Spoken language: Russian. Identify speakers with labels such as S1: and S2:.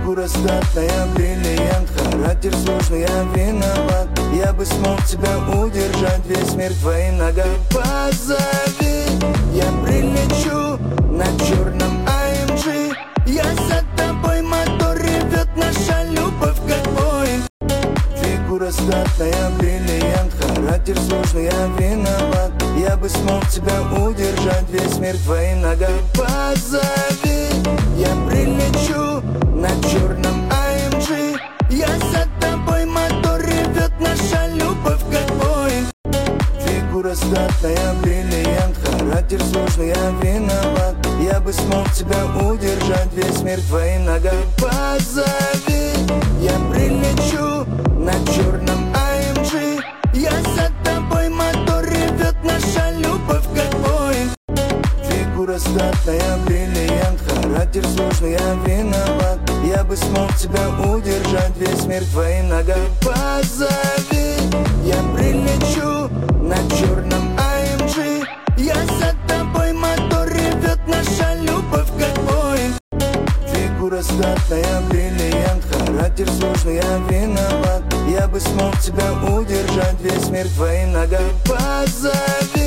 S1: Фигура статная, бриллиант, характер сложный, я виноват. Я бы смог тебя удержать, весь мир в твоих ногах. Позови, я прилечу на черном AMG. Я за тобой, мотор ревет, наша любовь как Боинг. Фигура статная, бриллиант, характер сложный, я виноват. Я бы смог тебя удержать, весь мир в твоих ногах. Позови, я прилечу на черном AMG. Я за тобой, мотор ревет, наша любовь как Боинг. Фигура статная, бриллиант, характер сложный, я виноват. Я бы смог тебя удержать, весь мир в твоих ногах. Позови, я прилечу на черном AMG. Я за тобой, мотор ревет, наша любовь как Боинг. Фигура статная, бриллиант, характер сложный, я виноват. Я бы смог тебя удержать, весь мир в твоих ногах. Позови, я прилечу на черном AMG. Я за тобой, мотор ревет, наша любовь как Боинг. Фигура статная, бриллиант, характер сложный, я виноват. Я бы смог тебя удержать, весь мир в твоих ногах. Позови.